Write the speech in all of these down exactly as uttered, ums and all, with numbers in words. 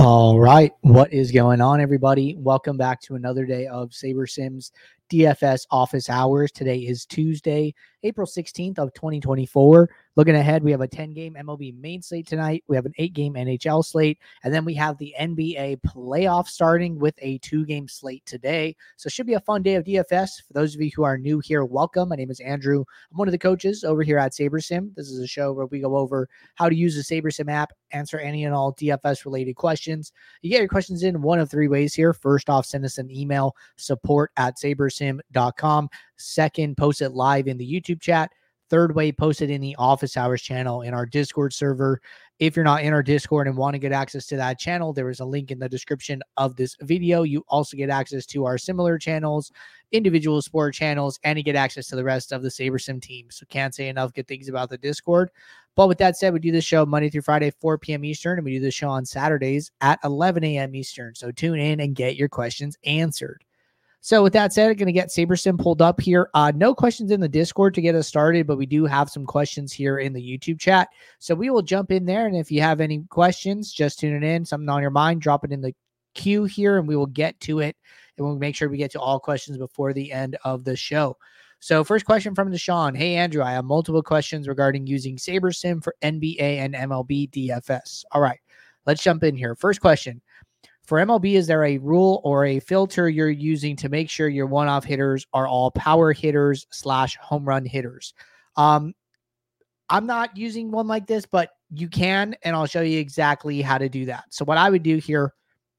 All right, what is going on, everybody? Welcome back to another day of SaberSims D F S office hours. Today is Tuesday, April sixteenth of twenty twenty-four. Looking ahead, we have a ten-game M L B main slate tonight. We have an eight-game N H L slate, and then we have the N B A playoffs starting with a two-game slate today. So it should be a fun day of D F S. For those of you who are new here, welcome. My name is Andrew. I'm one of the coaches over here at SaberSim. This is a show where we go over how to use the SaberSim app, answer any and all D F S-related questions. You get your questions in one of three ways here. First off, send us an email, support at sabersim dot com. Second, post it live in the YouTube chat. Third way, post it in the office hours channel in our Discord server. If you're not in our Discord and want to get access to that channel, there is a link in the description of this video. You also get access to our similar channels, individual sport channels, and you get access to the rest of the SaberSim team. So can't say enough good things about the Discord. But with that said, we do this show Monday through Friday, four p.m. Eastern, and we do this show on Saturdays at eleven a.m. Eastern. So tune in and get your questions answered. So with that said, I'm going to get SaberSim pulled up here. Uh, no questions in the Discord to get us started, but we do have some questions here in the YouTube chat. So we will jump in there, and if you have any questions, just tune it in. Something on your mind, drop it in the queue here, and we will get to it, and we'll make sure we get to all questions before the end of the show. So first question from Deshaun. Hey, Andrew, I have multiple questions regarding using SaberSim for N B A and M L B D F S. All right, let's jump in here. First question. For M L B, is there a rule or a filter you're using to make sure your one-off hitters are all power hitters slash home run hitters? Um, I'm not using one like this, but you can, and I'll show you exactly how to do that. So what I would do here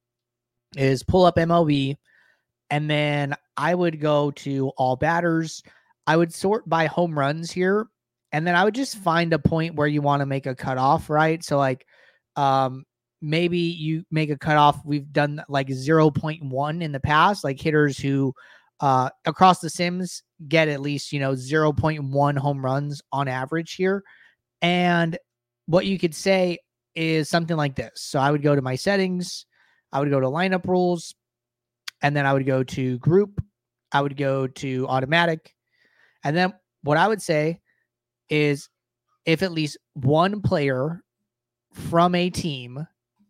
is pull up M L B, and then I would go to all batters. I would sort by home runs here, and then I would just find a point where you want to make a cutoff, right? So like, um, maybe you make a cutoff. We've done like zero point one in the past, like hitters who uh, across the Sims get at least, you know, zero point one home runs on average here. And what you could say is something like this. So I would go to my settings, I would go to lineup rules, and then I would go to group, I would go to automatic. And then what I would say is if at least one player from a team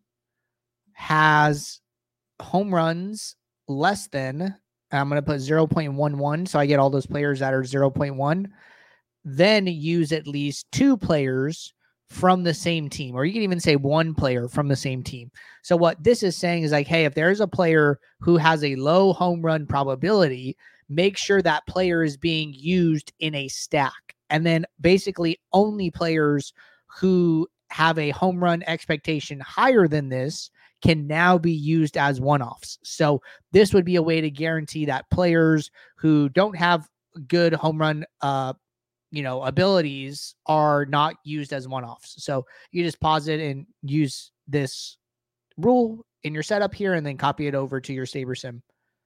has home runs less than, I'm going to put zero point one one, so I get all those players that are zero point one, then use at least two players from the same team, or you can even say one player from the same team. So what this is saying is like, hey, if there's a player who has a low home run probability, make sure that player is being used in a stack. And then basically only players who have a home run expectation higher than this can now be used as one-offs. So this would be a way to guarantee that players who don't have good home run, uh, you know, abilities are not used as one-offs. So you just pause it and use this rule in your setup here, and then copy it over to your SaberSim.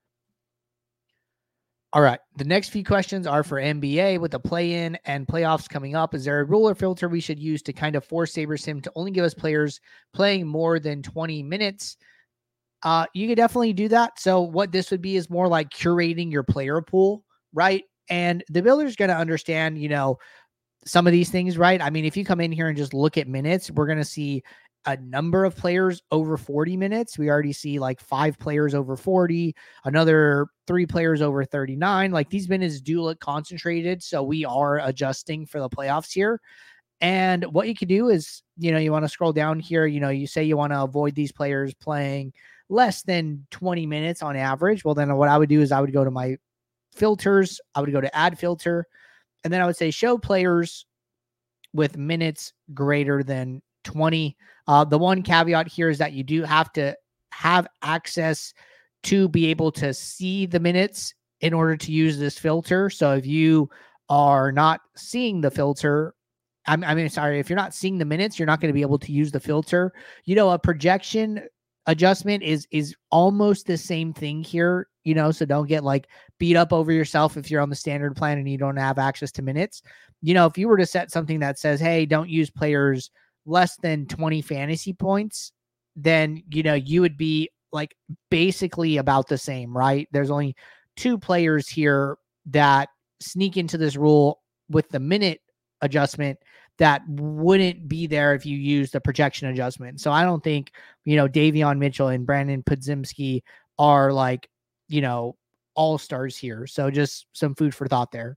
All right. The next few questions are for N B A with the play-in and playoffs coming up. Is there a rule or filter we should use to kind of force SaberSim to only give us players playing more than twenty minutes? Uh, you could definitely do that. So what this would be is more like curating your player pool, right? And the builder is going to understand, you know, some of these things, right? I mean, if you come in here and just look at minutes, we're going to see a number of players over forty minutes. We already see like five players over forty, another three players over thirty-nine. Like these minutes do look concentrated. So we are adjusting for the playoffs here. And what you can do is, you know, you want to scroll down here, you know, you say you want to avoid these players playing less than twenty minutes on average. Well, then what I would do is I would go to my filters. I would go to add filter, and then I would say show players with minutes greater than twenty. Uh, the one caveat here is that you do have to have access to be able to see the minutes in order to use this filter. So if you are not seeing the filter, I'm, I mean, sorry, if you're not seeing the minutes, you're not going to be able to use the filter. You know, a projection adjustment is, is almost the same thing here, you know, so don't get like beat up over yourself if you're on the standard plan and you don't have access to minutes. You know, if you were to set something that says, hey, don't use players less than twenty fantasy points, then, you know, you would be like basically about the same, right? There's only two players here that sneak into this rule with the minute adjustment that wouldn't be there if you use the projection adjustment. So I don't think, you know, Davion Mitchell and Brandon Podziemski are like, you know, all-stars here. So just some food for thought there.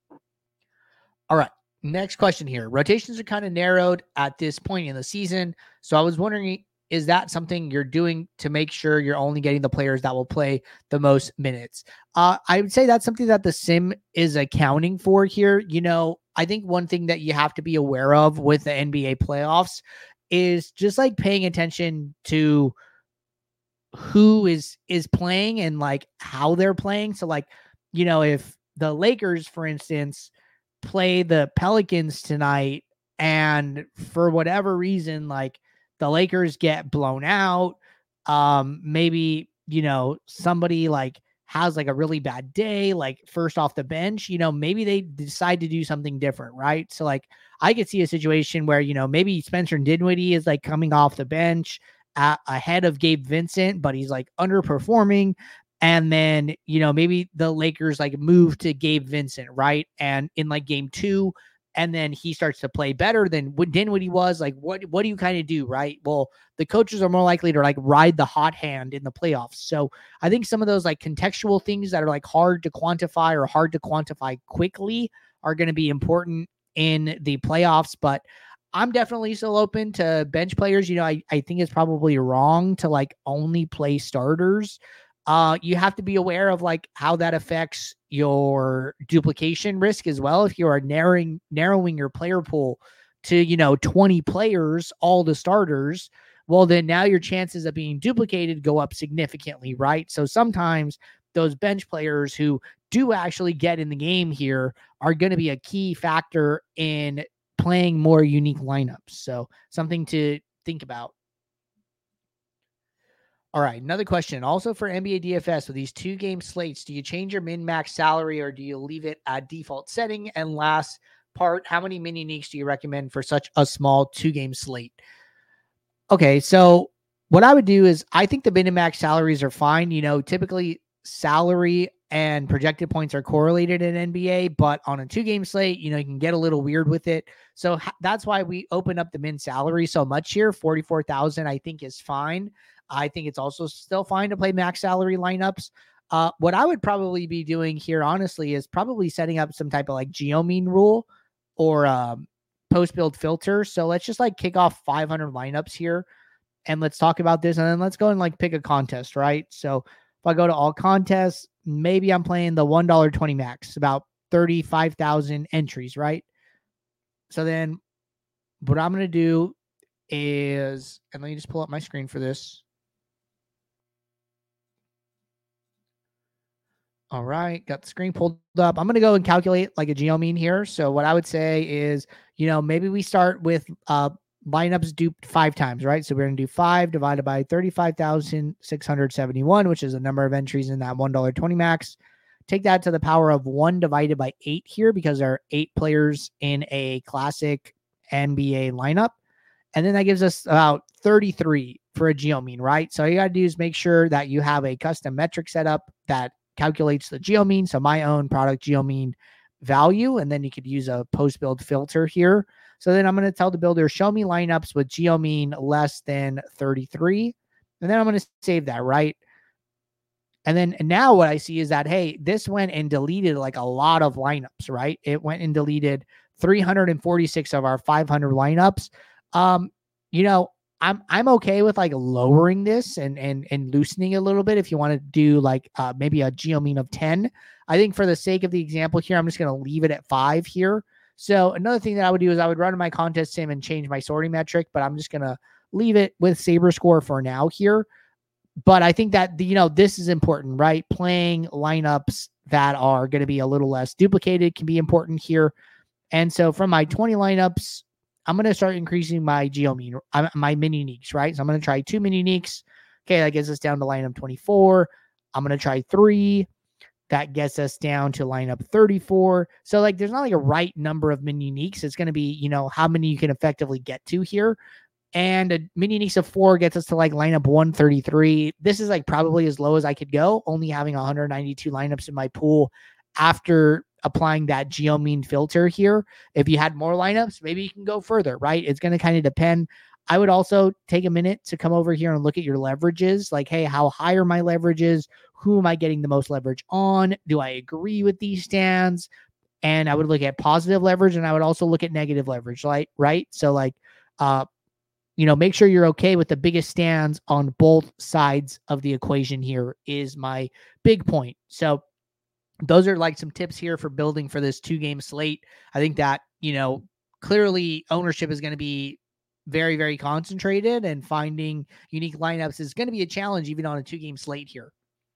All right. Next question here. Rotations are kind of narrowed at this point in the season. So I was wondering, is that something you're doing to make sure you're only getting the players that will play the most minutes? Uh, I would say that's something that the sim is accounting for here. You know, I think one thing that you have to be aware of with the N B A playoffs is just like paying attention to who is is playing and like how they're playing. So like, you know, if the Lakers, for instance, play the Pelicans tonight, and for whatever reason, like the Lakers get blown out, um, maybe, you know, somebody like has like a really bad day, like first off the bench, you know, maybe they decide to do something different, right? So like I could see a situation where, you know, maybe Spencer Dinwiddie is like coming off the bench at, ahead of Gabe Vincent, but he's like underperforming. And then, you know, maybe the Lakers like move to Gabe Vincent, right? And in like game two, and then he starts to play better than what Dinwiddie was. Like, what, what do you kind of do, right? Well, the coaches are more likely to like ride the hot hand in the playoffs. So I think some of those like contextual things that are like hard to quantify or hard to quantify quickly are going to be important in the playoffs. But I'm definitely still open to bench players. You know, I, I think it's probably wrong to like only play starters. Uh, you have to be aware of like how that affects your duplication risk as well. If you are narrowing narrowing your player pool to, you know, twenty players, all the starters, well, then now your chances of being duplicated go up significantly, right? So sometimes those bench players who do actually get in the game here are going to be a key factor in playing more unique lineups. So something to think about. All right, another question. Also for N B A D F S, with these two game slates, do you change your min-max salary or do you leave it at default setting? And last part, how many mini uniques do you recommend for such a small two game slate? Okay, so what I would do is I think the min-max salaries are fine. You know, typically salary and projected points are correlated in N B A, but on a two game slate, you know, you can get a little weird with it. So ha- that's why we open up the min salary so much here. forty-four thousand I think is fine. I think it's also still fine to play max salary lineups. Uh, what I would probably be doing here, honestly, is probably setting up some type of like geomean rule or um, post build filter. So let's just like kick off five hundred lineups here and let's talk about this. And then let's go and like pick a contest, right? So if I go to all contests, maybe I'm playing the one dollar twenty max, about thirty-five thousand entries, right? So then what I'm going to do is, and let me just pull up my screen for this. All right, got the screen pulled up. I'm going to go and calculate like a geomean here. So what I would say is, you know, maybe we start with uh, lineups duped five times, right? So we're going to do five divided by thirty-five thousand six hundred seventy-one, which is the number of entries in that one dollar twenty max. Take that to the power of one divided by eight here because there are eight players in a classic N B A lineup. And then that gives us about thirty-three for a geomean, right? So all you got to do is make sure that you have a custom metric set up that calculates the geomean. So my own product geomean value, and then you could use a post build filter here. So then I'm going to tell the builder, show me lineups with geomean less than thirty-three. And then I'm going to save that, right? And then and now what I see is that, hey, this went and deleted like a lot of lineups, right? It went and deleted three hundred forty-six of our five hundred lineups. Um, you know, I'm I'm okay with like lowering this and and and loosening it a little bit if you want to do like uh, maybe a geomean of ten. I think for the sake of the example here, I'm just going to leave it at five here. So another thing that I would do is I would run my contest sim and change my sorting metric, but I'm just going to leave it with Saber Score for now here. But I think that, you know, this is important, right? Playing lineups that are going to be a little less duplicated can be important here. And so from my twenty lineups, I'm going to start increasing my geomean, my mini uniques, right? So I'm going to try two mini uniques. Okay, that gets us down to lineup twenty-four. I'm going to try three. That gets us down to lineup thirty-four. So like, there's not like a right number of mini uniques. It's going to be, you know, how many you can effectively get to here. And a mini uniques of four gets us to like lineup one thirty-three. This is like probably as low as I could go, only having one hundred ninety-two lineups in my pool after applying that geo mean filter here. If you had more lineups, maybe you can go further, right? It's going to kind of depend. I would also take a minute to come over here and look at your leverages. Like, hey, how high are my leverages? Who am I getting the most leverage on? Do I agree with these stands? And I would look at positive leverage, and I would also look at negative leverage, like, right? So like, uh, you know, make sure you're okay with the biggest stands on both sides of the equation here is my big point. So those are like some tips here for building for this two game slate. I think that, you know, clearly ownership is going to be very, very concentrated, and finding unique lineups is going to be a challenge even on a two game slate here.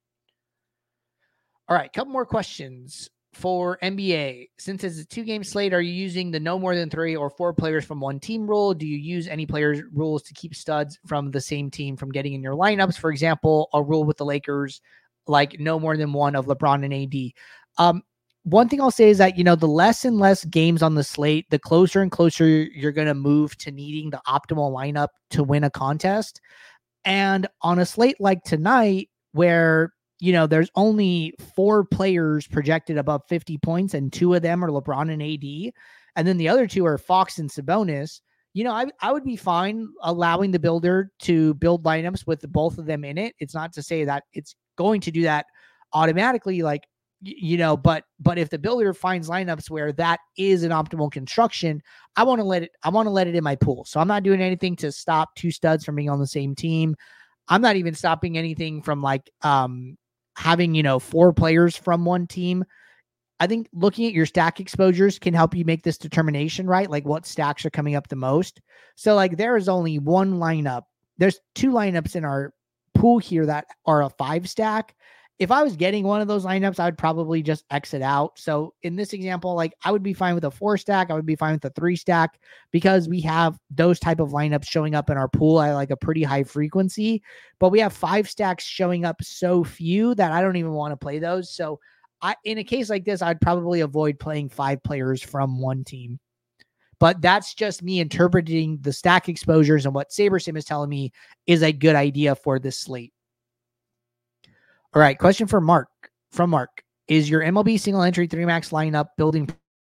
All right, a couple more questions for N B A. Since it's a two-game slate, are you using the no more than three or four players from one team rule? Do you use any players rules to keep studs from the same team from getting in your lineups? For example, a rule with the Lakers, like no more than one of LeBron and A D. Um, one thing I'll say is that, you know, the less and less games on the slate, the closer and closer you're going to move to needing the optimal lineup to win a contest. And on a slate like tonight, where you know, there's only four players projected above fifty points, and two of them are LeBron and A D. And then the other two are Fox and Sabonis. You know, I, I would be fine allowing the builder to build lineups with both of them in it. It's not to say that it's going to do that automatically, like, you know, but, but if the builder finds lineups where that is an optimal construction, I want to let it, I want to let it in my pool. So I'm not doing anything to stop two studs from being on the same team. I'm not even stopping anything from like, um, having, you know, four players from one team. I think looking at your stack exposures can help you make this determination, right? Like what stacks are coming up the most. So like there is only one lineup. There's two lineups in our pool here that are a five stack. If I was getting one of those lineups, I would probably just exit out. So in this example, like I would be fine with a four stack. I would be fine with a three stack because we have those type of lineups showing up in our pool at like a pretty high frequency, but we have five stacks showing up so few that I don't even want to play those. So I, in a case like this, I'd probably avoid playing five players from one team. But that's just me interpreting the stack exposures and what SaberSim is telling me is a good idea for this slate. All right, question for Mark from Mark. Is your M L B single entry three max lineup building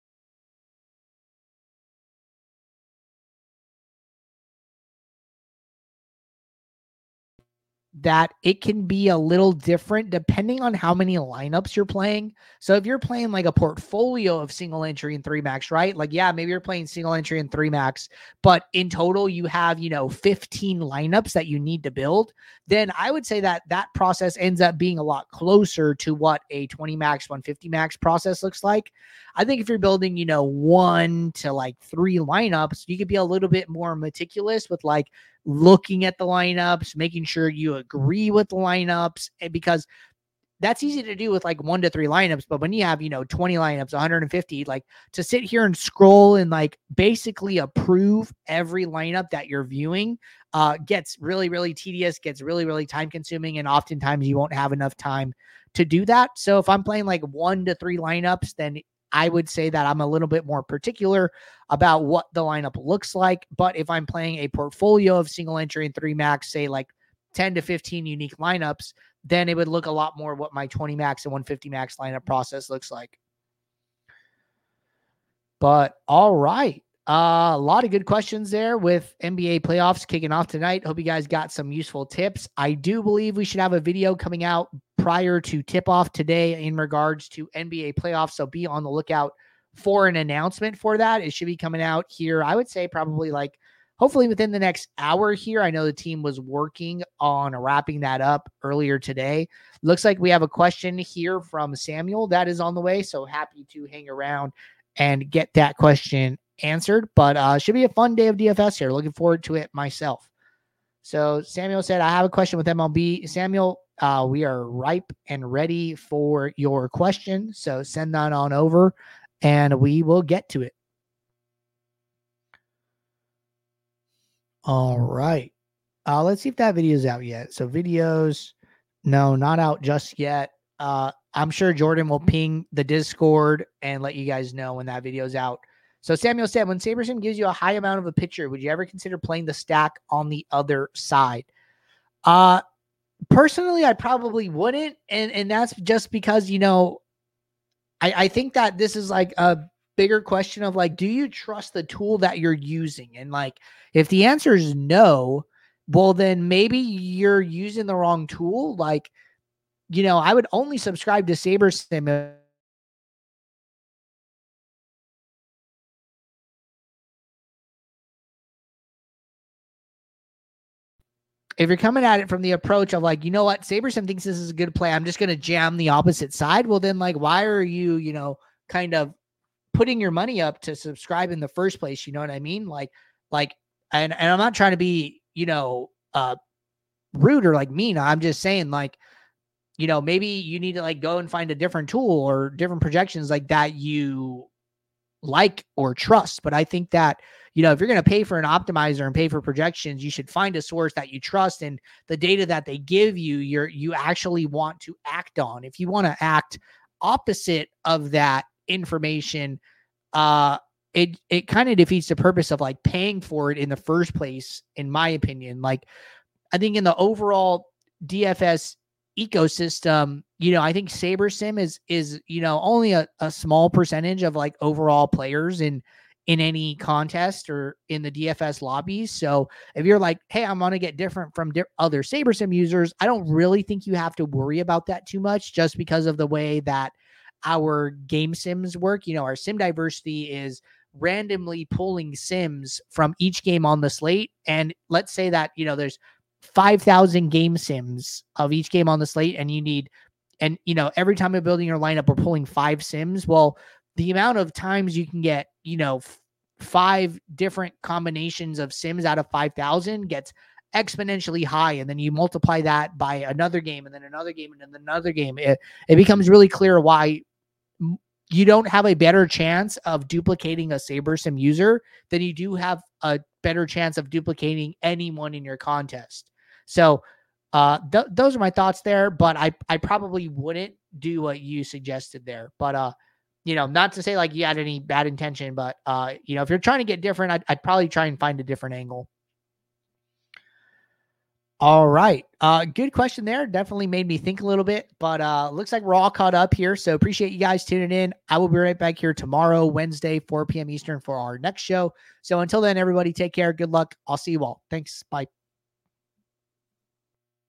that it can be a little different depending on how many lineups you're playing? So if you're playing like a portfolio of single entry and three max, right? Like, yeah, maybe you're playing single entry and three max, but in total you have, you know, fifteen lineups that you need to build. Then I would say that that process ends up being a lot closer to what a twenty max, one fifty max process looks like. I think if you're building, you know, one to like three lineups, you could be a little bit more meticulous with like looking at the lineups, making sure you agree with the lineups, and because that's easy to do with like one to three lineups. But when you have, you know, twenty lineups, one hundred fifty, like to sit here and scroll and like basically approve every lineup that you're viewing uh, gets really, really tedious, gets really, really time consuming. And oftentimes you won't have enough time to do that. So if I'm playing like one to three lineups, then I would say that I'm a little bit more particular about what the lineup looks like. But if I'm playing a portfolio of single entry and three max, say like ten to fifteen unique lineups, then it would look a lot more what my twenty max and one fifty max lineup process looks like. But all right. Uh, a lot of good questions there with N B A playoffs kicking off tonight. Hope you guys got some useful tips. I do believe we should have a video coming out prior to tip off today in regards to N B A playoffs. So be on the lookout for an announcement for that. It should be coming out here, I would say probably like hopefully within the next hour here. I know the team was working on wrapping that up earlier today. Looks like we have a question here from Samuel that is on the way. So happy to hang around and get that question answered. But uh should be a fun day of D F S here. Looking forward to it myself. So Samuel said, I have a question with M L B. Samuel, uh, we are ripe and ready for your question. So send that on over and we will get to it. All right. Uh, let's see if that video is out yet. So videos, no, not out just yet. Uh, I'm sure Jordan will ping the Discord and let you guys know when that video is out. So Samuel said, when SaberSim gives you a high amount of a pitcher, would you ever consider playing the stack on the other side? Uh, personally, I probably wouldn't. And, and that's just because, you know, I, I think that this is like a bigger question of like, do you trust the tool that you're using? And like, if the answer is no, well, then maybe you're using the wrong tool. Like, you know, I would only subscribe to SaberSim if you're coming at it from the approach of like, you know what, SaberSim thinks this is a good play, I'm just going to jam the opposite side. Well, then like, why are you, you know, kind of putting your money up to subscribe in the first place? You know what I mean? Like, like, and, and I'm not trying to be, you know, uh, rude or like mean. I'm just saying like, you know, maybe you need to like go and find a different tool or different projections like that you like or trust. But I think that, you know, if you're going to pay for an optimizer and pay for projections, you should find a source that you trust and the data that they give you, you're, you actually want to act on. If you want to act opposite of that information, uh, it, it kind of defeats the purpose of like paying for it in the first place, in my opinion. Like, I think in the overall D F S ecosystem, you know, I think SaberSim is, is, you know, only a, a small percentage of like overall players in, in any contest or in the D F S lobbies. So if you're like, hey, I'm going to get different from di- other SaberSim users, I don't really think you have to worry about that too much just because of the way that our game sims work. You know, our sim diversity is randomly pulling sims from each game on the slate. And let's say that, you know, there's five thousand game sims of each game on the slate, and you need, and you know, every time you're building your lineup, we're pulling five sims. Well, the amount of times you can get, you know, f- five different combinations of sims out of five thousand gets exponentially high. And then you multiply that by another game and then another game and then another game. It, it becomes really clear why you don't have a better chance of duplicating a SaberSim user than you do have a better chance of duplicating anyone in your contest. So uh, th- those are my thoughts there, but I, I probably wouldn't do what you suggested there. But, uh, you know, not to say like you had any bad intention, but, uh, you know, if you're trying to get different, I'd, I'd probably try and find a different angle. All right. Uh, good question there. Definitely made me think a little bit, but uh, looks like we're all caught up here. So appreciate you guys tuning in. I will be right back here tomorrow, Wednesday, four p.m. Eastern for our next show. So until then, everybody take care. Good luck. I'll see you all. Thanks. Bye.